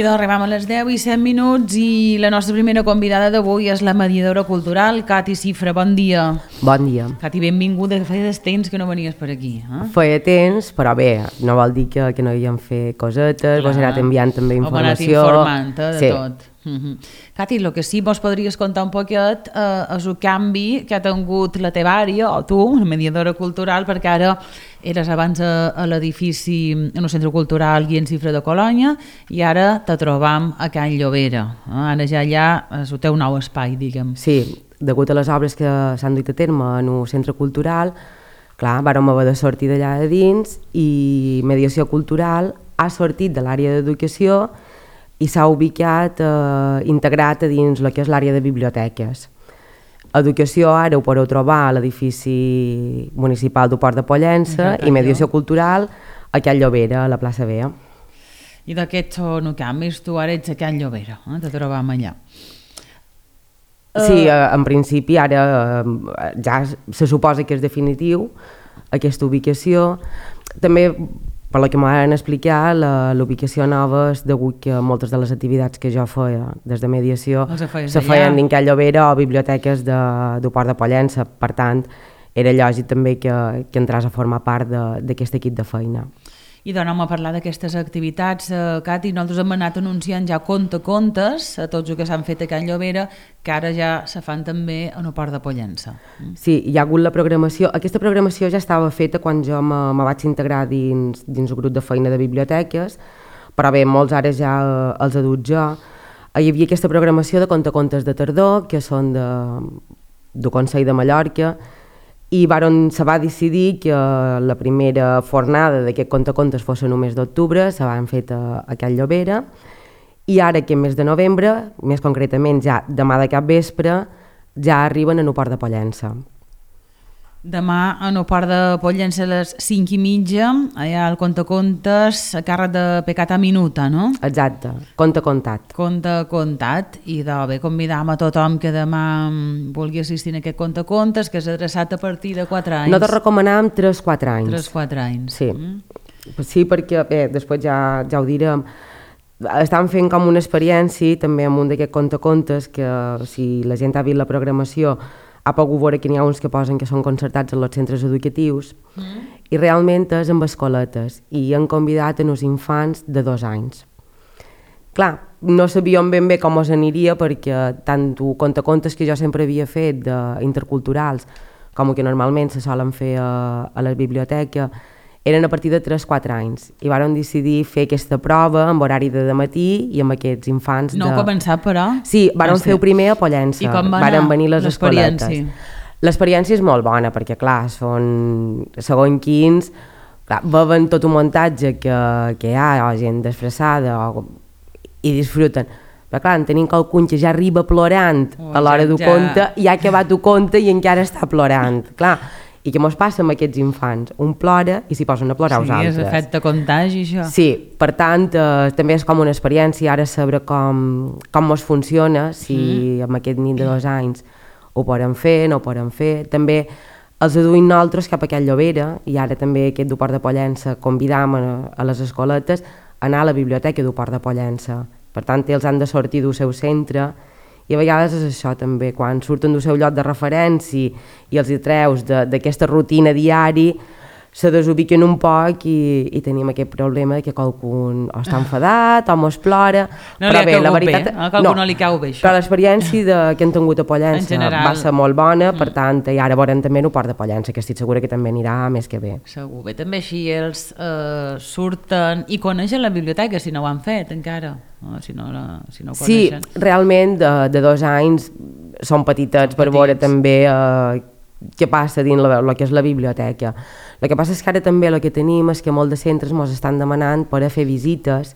doncs arribem a les 10:07 i la nostra primera convidada d'avui és la mediadora cultural, Cati Cifra. Bon dia. Bon dia. Cati, benvinguda, que feia temps que no venies per aquí. Feia temps, però bé, no vol dir que no havíem fet cosetes, vos he anat enviant també informació. Hem anat informant de tot. Cati, el que sí vos podries contar un poquet és el canvi que ha tingut la teva àrea, o tu, la mediadora cultural, perquè ara eres abans a l'edifici, en el Centre Cultural Guillem Cifra de Colònia, i ara te trobam a Can Llobera. Ara ja allà és el teu nou espai, diguem. Sí, degut a les obres que s'han dut a terme en el Centre Cultural, clar, vàrem haver de sortir d'allà de dins i Mediació Cultural ha sortit de l'àrea d'educació i s'ha ubicat, integrat a dins el que és l'àrea de biblioteques. Educació ara ho podeu trobar a l'edifici municipal del Port de Pollença i Mediació Cultural a Can Llobera, a la plaça Bea. I d'aquests són canvis, tu ara ets a Can Llobera, te trobam allà. Sí, en principi ara ja se suposa que és definitiu aquesta ubicació. També, per la que m'han explicat, l'ubicació nova és degut que moltes de les activitats que jo feia des de mediació se feien dins Can Llobera o biblioteques del Port de Pollença. Per tant, era lògic també que entràs a formar part d'aquest equip de feina. I doncs anem a parlar d'aquestes activitats, Cati. Nosaltres hem anat anunciant ja contes a tots els que s'han fet a Can Llobera, que ara ja se fan també en el Port de Pollença. Sí, hi ha hagut la programació. Aquesta programació ja estava feta quan jo me vaig integrar dins el grup de feina de biblioteques, però bé, molts ara ja els he dut jo. Hi havia aquesta programació de contes de tardor, que són del Consell de Mallorca, i se va decidir que la primera fornada d'aquest contes fos el mes d'octubre, se van fet a Can Llobera, i ara aquest mes de novembre, més concretament ja demà de capvespre, ja arriben en el Port de Pollença. Demà en el Port de Pollença a les 5:30, allà el contes a càrrec de Pecata Minuta, no? Exacte, contat. Contat, i bé, convidam a tothom que demà vulgui assistir a aquest contes, que és adreçat a partir de 4 anys. Nosaltres recomanàvem 3-4 anys. 3-4 anys. Sí, sí, perquè bé, després ja ho direm. Estan fent com una experiència també amb un d'aquests contes que si la gent ha vist la programació ha pogut veure que n'hi ha uns que posen que són concertats en els centres educatius i realment és amb escoletes i han convidat els infants de 2 anys. Clar, no sabíem ben bé com us aniria perquè tant contes que jo sempre havia fet d'interculturals com que normalment se solen fer a la biblioteca eren a partir de 3-4 anys i vàrem decidir fer aquesta prova amb horari de matí i amb aquests infants No heu començat, però? Sí, vàrem fer el primer a Pollença. I com va anar venir les escoletes. L'experiència és molt bona perquè, clar, són segons quins, veuen tot un muntatge que hi ha, o gent disfressada i disfruten. Però clar, en tenim qualcun que ja arriba plorant a l'hora del conte i ha acabat el conte i encara està plorant. Clar, i què mos passa amb aquests infants? Un plora i s'hi posen a plorar els altres. Sí, és efecte contagi, això. Sí, per tant, també és com una experiència ara saber com mos funciona, si amb aquest nin de 2 anys ho podem fer, no ho podem fer. També els eduïm nosaltres cap a Can Llobera i ara també aquest del Port de Pollença convidam a les escoletes a anar a la biblioteca del Port de Pollença. Per tant, ells han de sortir del seu centre i a vegades és això també, quan surten del seu lloc de referència i els hi treus d'aquesta rutina diària, se desubiquen un poc i tenim aquest problema que qualcun o està enfadat o mos plora. No li ha caigut bé, a qualcú no li cau bé, això. Però l'experiència que han tingut a Pollença va ser molt bona, per tant, i ara veurem també el Port de Pollença, que estic segura que també anirà més que bé. Segur, bé, també així ells surten i coneixen la biblioteca, si no ho han fet encara, si no ho coneixen. Sí, realment de 2 anys són petitets per veure també què passa dins el que és la biblioteca. El que passa és que ara també el que tenim és que molts de centres ens estan demanant per a fer visites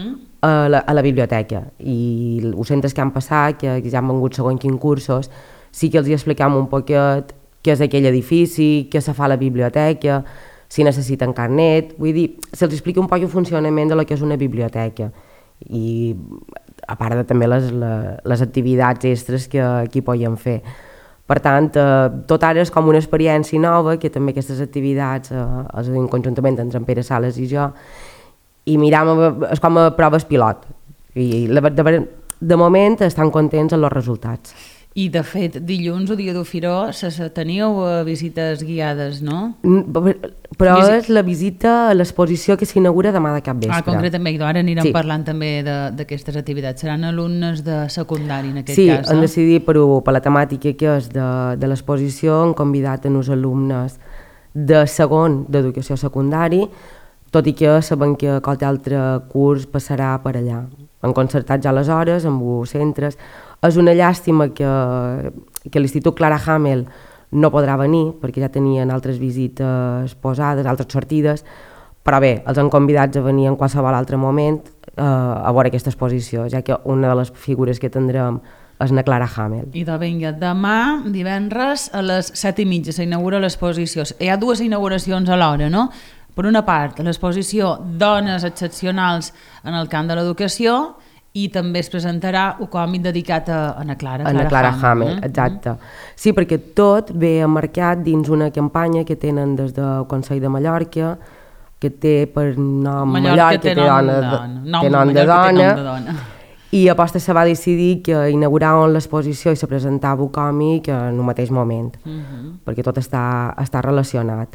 a la biblioteca i els centres que han passat, que ja han vengut segons quins cursos, sí que els explicam un poquet què és aquell edifici, què se fa a la biblioteca, si necessiten carnet, vull dir, se'ls explica un poc el funcionament de lo que és una biblioteca i a part de també les activitats extres que aquí podem fer. Per tant, tot ara és com una experiència nova, que també aquestes activitats les fem conjuntament entre en Pere Sales i jo, i miram, és com a proves pilot. I de moment estan contents amb els resultats. I, de fet, dilluns, el dia del Firó, teníeu visites guiades, no? Però és la visita a l'exposició que s'inaugura demà de capvespre. Concretament, ara anirem parlant també d'aquestes activitats. Seran alumnes de secundari, en aquest cas, Sí, han decidit, per la temàtica que és de l'exposició, han convidat a uns alumnes de segon d'educació secundari, tot i que sabem que qualsevol altre curs passarà per allà. Han concertat ja les hores amb els centres. És una llàstima que l'Institut Clara Hamel no podrà venir, perquè ja tenien altres visites posades, altres sortides, però bé, els han convidats a venir en qualsevol altre moment a veure aquesta exposició, ja que una de les figures que tindrem és na Clara Hamel. I vinga, demà, divendres, a les 7:30 s'inaugura l'exposició. Hi ha dues inauguracions alhora, no? Per una part, l'exposició Dones excepcionals en el camp de l'educació, i també es presentarà un còmic dedicat a na Clara Hamel, exacte. Sí, perquè tot ve emmarcat dins una campanya que tenen des del Consell de Mallorca, que té per nom Mallorca té nom de dona, i aposta se va decidir que inauguraven l'exposició i se presentava un còmic en el mateix moment, perquè tot està relacionat.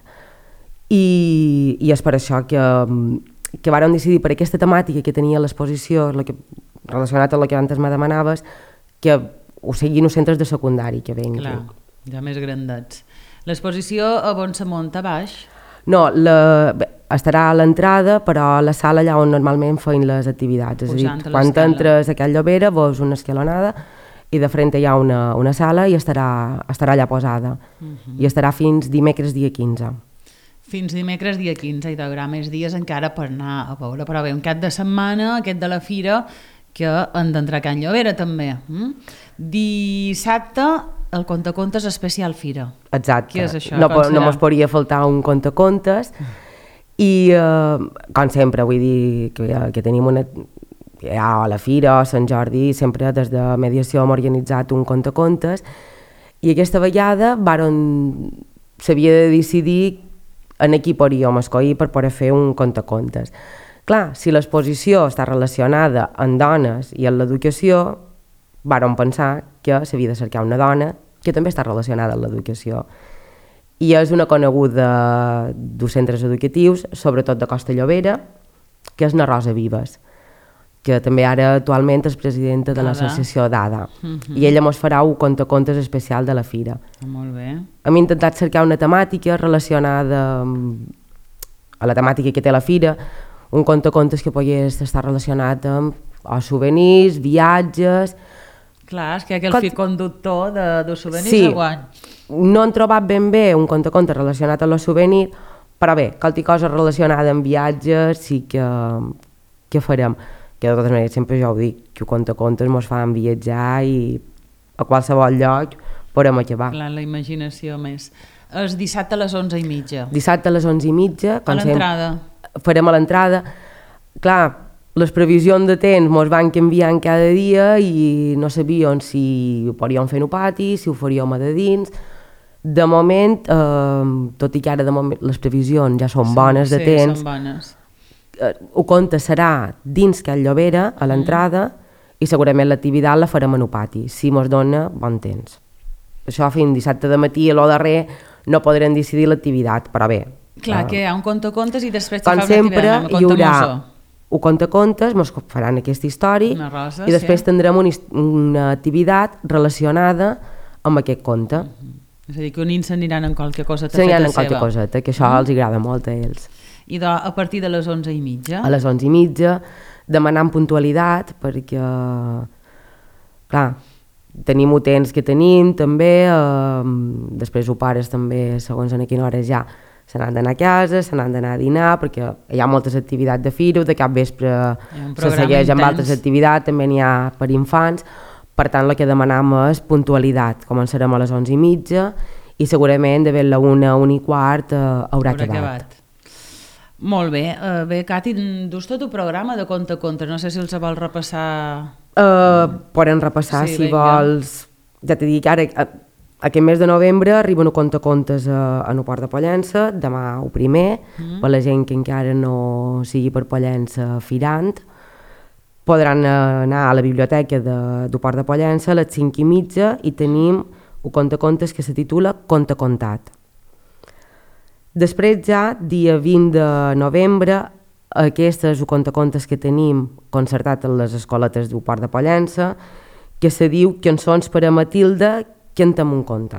I és per això que vàrem decidir, per aquesta temàtica que tenia l'exposició, relacionat amb el que antes me demanaves, que ho seguin els centres de secundari que venguin. Clar, ja més grandets. L'exposició a on se munta, baix? No, estarà a l'entrada, però a la sala allà on normalment feien les activitats. És a dir, quan entres a aquella llobera veus una escalonada i de frente hi ha una sala i estarà allà posada. I estarà fins dimecres dia 15. Fins dimecres dia 15, i d'haurà més dies encara per anar a veure. Però bé, un cap de setmana, aquest de la fira, que han d'entrar a Can Llobera també. Dissabte, el contacontes especial fira. Exacte. Què és això? No mos podria faltar un contacontes i, com sempre, vull dir que tenim a la fira, a Sant Jordi, sempre des de mediació hem organitzat un contacontes i aquesta vegada s'havia de decidir en quin podíem escollir per poder fer un contacontes. Clar, si l'exposició està relacionada amb dones i amb l'educació, vàrem pensar que s'havia de cercar una dona que també està relacionada amb l'educació. I és una coneguda dels centres educatius, sobretot de Costa Llobera, que és na Rosa Vives, que també ara actualment és presidenta de l'associació d'ADA. I ella mos farà un contacontes especial de la fira. Molt bé. Hem intentat cercar una temàtica relacionada a la temàtica que té la fira, un contacontes que pogués estar relacionat amb souvenirs, viatges... Clar, és que aquell fil conductor de souvenirs sí, guany. No hem trobat ben bé un contacontes relacionat amb els souvenirs, però bé, qualsevol cosa relacionada amb viatges sí que farem. Que de totes maneres sempre jo ho dic, que el contacontes ens fan viatjar i a qualsevol lloc podem acabar. Clar, la imaginació més. És dissabte a les 11:30. Dissabte a les 11:30. A l'entrada. Farem a l'entrada. Clar, les previsions de temps ens van canviant cada dia i no sabíem si ho podíem fer en el pati, si ho faríem a de dins. De moment, tot i que ara de moment les previsions ja són bones de temps, són bones. El conte serà dins Can Llobera, a l'entrada, i segurament l'activitat la farem en el pati, si mos dona bon temps. Això fins dissabte de matí a lo darrer no podrem decidir l'activitat, però bé. Clar, que hi ha un contacontes i després com sempre hi haurà un contacontes, ens faran aquesta història i després tindrem una activitat relacionada amb aquest conte. És a dir, que unint s'aniran en qualque cosa feta seva. S'aniran en qualque coseta, que això els agrada molt a ells. I a partir de les 11:30? A les 11:30, demanant puntualitat, perquè, clar, tenim el temps que tenim, també, després els pares també, segons a quina hora ja, se n'han d'anar a casa, se n'han d'anar a dinar, perquè hi ha moltes activitats de fira, de cap vespre se segueix amb altres activitats, també n'hi ha per infants, per tant el que demanam és puntualitat. Començarem a les 11:30 i segurament de ben la 1:15 haurà acabat. Molt bé. Bé, Cati, dus tot el programa de contacontes, no sé si els vols repassar... Podem repassar, si vols. Ja t'he dit que ara, aquest mes de novembre, arriben a contacontes a el Port de Pollença, demà el primer, per la gent que encara no sigui per Pollença firant. podran anar a la biblioteca de Port de Pollença a les 5:30 i tenim un contacontes que se titula Conte contat. Després ja, dia 20 de novembre, aquest és el contacontes que tenim concertat a les escoletes del Port de Pollença, que se diu Cançons per a Matilda, cantem un conte.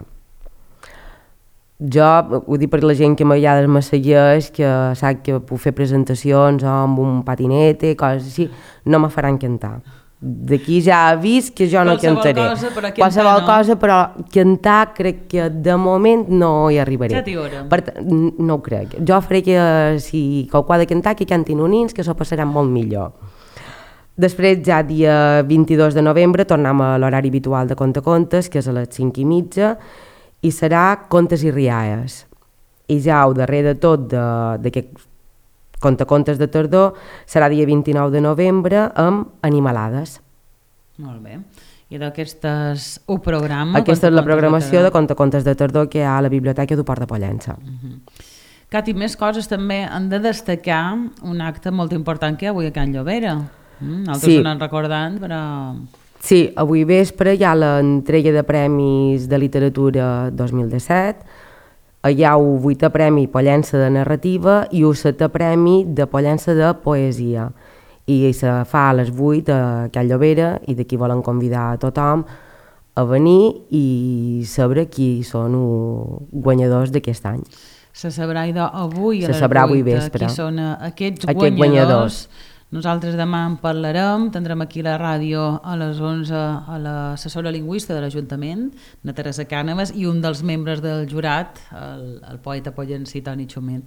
Jo, ho dic per la gent que a vegades me segueix, que sap que puc fer presentacions amb un patinete, coses així, no me faran cantar. D'aquí ja ha vist que jo no cantaré. Qualsevol cosa, però cantar crec que de moment no hi arribaré. Ja t'hi veurem. No ho crec. Jo faré que si qualcú ha de cantar, que cantin unins, que s'ho passaran molt millor. Després, ja dia 22 de novembre, tornem a l'horari habitual de contacontes, que és a les 5:30, i serà Contes i Rialles. I ja el darrer de tot d'aquest contacontes de tardor serà dia 29 de novembre amb Animalades. Molt bé. I d'aquest és el programa? Aquesta és la programació de contacontes de tardor que hi ha a la Biblioteca del Port de Pollença. Cati, més coses també han de destacar un acte molt important que hi ha avui a Can Llobera. Nosaltres ho anem recordant, però... Sí, avui vespre hi ha l'entrega de premis de literatura 2017, hi ha el 8è premi Pollença de narrativa i el 7è premi de Pollença de poesia. I se fa a les 8 a Can Llobera i d'aquí volen convidar a tothom a venir i saber qui són els guanyadors d'aquest any. Se sabrà avui a les 8 qui són aquests guanyadors. Nosaltres demà en parlarem, tindrem aquí a la ràdio a les 11 a l'assessora lingüista de l'Ajuntament, na Teresa Càneves, i un dels membres del jurat, el poeta pollencí Toni Xumet.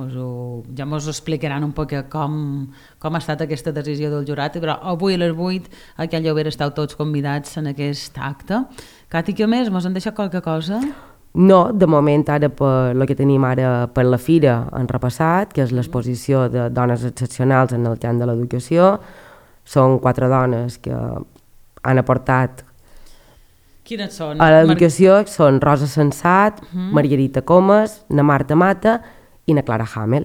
Ja ens explicaran un poc com ha estat aquesta decisió del jurat, però avui a les 8 a Can Llobera esteu tots convidats en aquest acte. Cati, què més? Ens han deixat qualque cosa? No, de moment ara per el que tenim ara per la fira han repassat, que és l'exposició de dones excepcionals en el camp de l'educació. Són 4 dones que han aportat... Quines són? A l'educació són Rosa Sensat, Margarita Comas, na Marta Mata i na Clara Hamel.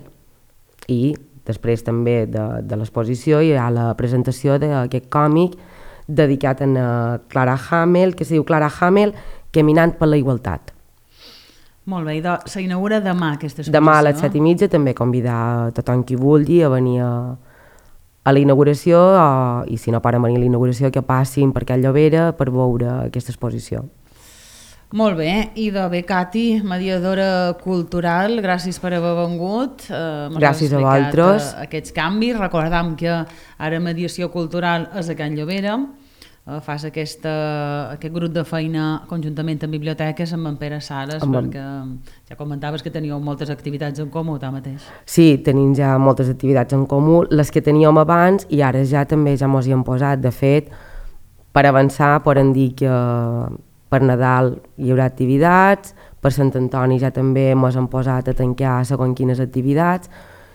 I després també de l'exposició hi ha la presentació d'aquest còmic dedicat a na Clara Hamel, que se diu Clara Hamel, Caminant per la Igualtat. Molt bé, s'inaugura demà aquesta exposició. Demà a les 7:30 també convidar tothom qui vulgui a venir a la inauguració i si no poden venir a la inauguració que passin per Can Llobera per veure aquesta exposició. Molt bé, i de bé, Cati, mediadora cultural, gràcies per haver vengut. Gràcies a vosaltres. Aquests canvis, recordam que ara mediació cultural és a Can Llobera. Fas aquest grup de feina conjuntament amb biblioteques, amb en Pere Sales, perquè ja comentaves que teníeu moltes activitats en comú, tu mateix. Sí, tenim ja moltes activitats en comú, les que teníem abans i ara ja també ja mos hi hem posat. De fet, per avançar podem dir que per Nadal hi haurà activitats, per Sant Antoni ja també mos hem posat a tancar segons quines activitats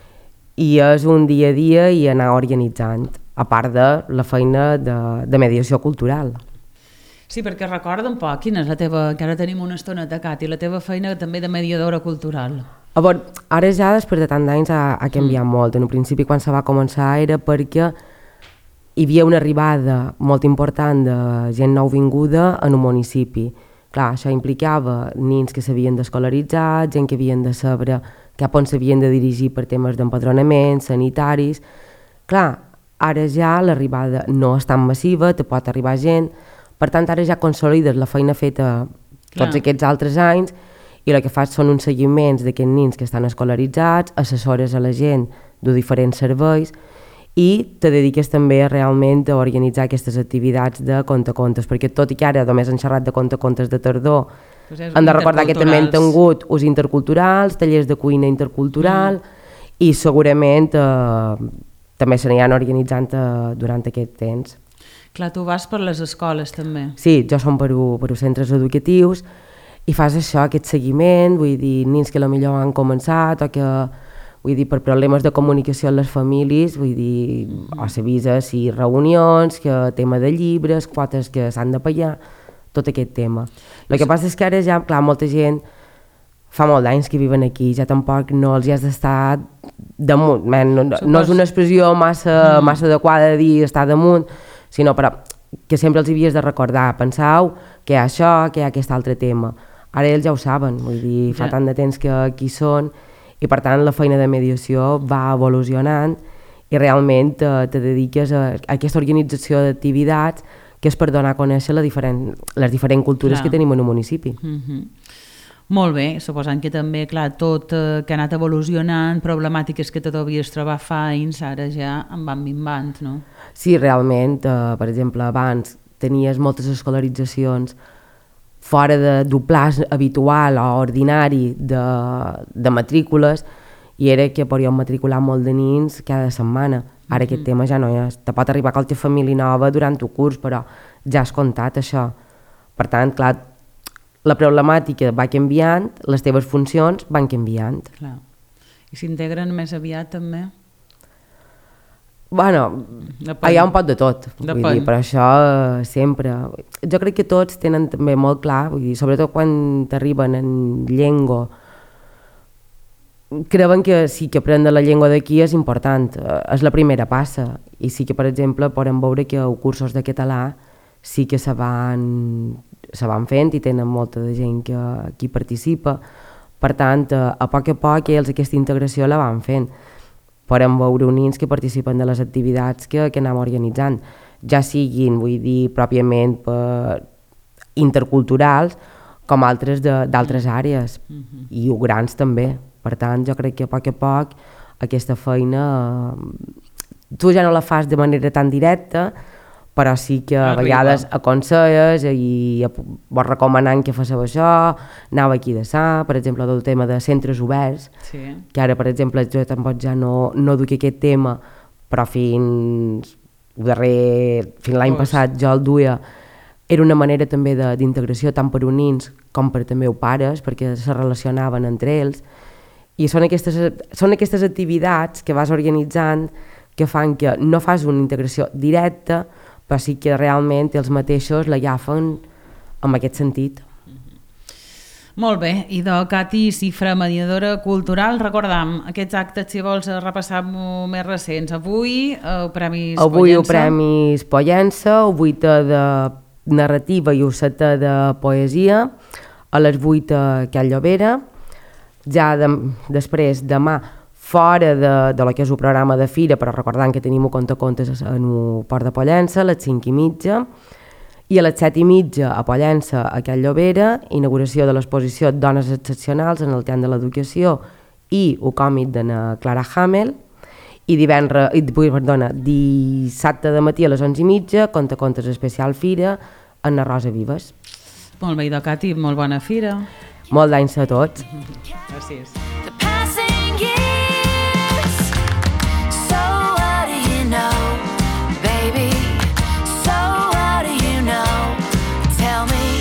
i és un dia a dia i anar organitzant, a part de la feina de mediació cultural. Sí, perquè recorda un poc quina és la teva, que ara tenim una estoneta, Cati, la teva feina també de mediadora cultural. Ara ja, després de tant d'anys, ha canviat molt. En un principi, quan se va començar, era perquè hi havia una arribada molt important de gent nouvinguda en un municipi. Clar, això implicava nens que s'havien d'escolaritzar, gent que havien de saber cap on s'havien de dirigir per temes d'empadronament, sanitaris. Clar, ara ja l'arribada no és tan massiva, te pot arribar gent, per tant ara ja consolides la feina feta tots aquests altres anys i el que fas són uns seguiments d'aquests nens que estan escolaritzats, assessores a la gent de diferents serveis i te dediques també realment a organitzar aquestes activitats de contacontes, perquè tot i que ara només han xerrat de contacontes de tardor, hem de recordar que també han tingut uns interculturals, tallers de cuina intercultural i segurament també se n'aniran organitzant durant aquest temps. Clar, tu vas per les escoles també. Sí, jo som per els centres educatius i fas això, aquest seguiment, vull dir, nens que potser han començat o que, vull dir, per problemes de comunicació amb les famílies, vull dir, o s'avisa si reunions, que tema de llibres, quotes que s'han de pagar, tot aquest tema. El que passa és que ara ja, clar, molta gent fa molt d'anys que viuen aquí, ja tampoc no els hi has d'estar damunt, no és una expressió massa adequada de dir estar damunt, sinó però que sempre els havies de recordar, penseu que hi ha això, que hi ha aquest altre tema. Ara ells ja ho saben, vull dir, fa tant de temps que aquí són, i per tant la feina de mediació va evolucionant i realment te dediques a aquesta organització d'activitats que és per donar a conèixer les diferents cultures que tenim en un municipi. Molt bé, suposant que també, clar, tot que ha anat evolucionant, problemàtiques que te devies trobar fa anys, ara ja en van minvant, no? Sí, realment, per exemple, abans tenies moltes escolaritzacions fora del plaç habitual o ordinari de matrícules i era que podíem matricular molt de nins cada setmana. Ara aquest tema ja no hi és. Te pot arribar qualsevol família nova durant el curs, però ja has comptat això. Per tant, clar, la problemàtica va canviant, les teves funcions van canviant. Clar. I s'integren més aviat també? Bueno, hi ha un pot de tot, vull dir, per això sempre. Jo crec que tots tenen també molt clar, vull dir, sobretot quan t'arriben en llengua, creuen que sí que aprendre la llengua d'aquí és important, és la primera passa, i sí que, per exemple, podem veure que els cursos de català sí que se van fent i tenen molta de gent que aquí participa, per tant, a poc ells aquesta integració la van fent. Podem veure nins que participen de les activitats que anem organitzant, ja siguin, vull dir, pròpiament interculturals, com altres d'altres àrees, i grans també. Per tant, jo crec que a poc aquesta feina tu ja no la fas de manera tan directa, però sí que a vegades aconselles i vols recomanant que fasseu això, anava aquí de ça, per exemple, del tema de centres oberts, que ara, per exemple, jo tampoc ja no duc aquest tema, però fins l'any passat jo el duia. Era una manera també d'integració tant per nins com per també pares, perquè se relacionaven entre ells, i són aquestes activitats que vas organitzant que fan que no fas una integració directa, però sí que realment els mateixos l'agafen en aquest sentit. Molt bé, i de Cati Cifra, mediadora cultural, recordam aquests actes, si vols repassar més recents. Avui, Premis Pollença. Avui el Premis Pollença, el 8 de narrativa i el 7 de poesia, a les 8 a Can Llobera. Ja després, demà, fora de lo que és el programa de fira, però recordant que tenim un contacontes en el Port de Pollença, a les 5:30, i a les 7:30 a Pollença, a Can Llobera, inauguració de l'exposició Dones Excepcionals en el camp de l'educació i el còmic de Clara Hamel, i dissabte de matí a les 11:30, contacontes especial fira en la Rosa Vives. Molt bé, Cati, molt bona fira. Molt d'anys a tots. Gràcies.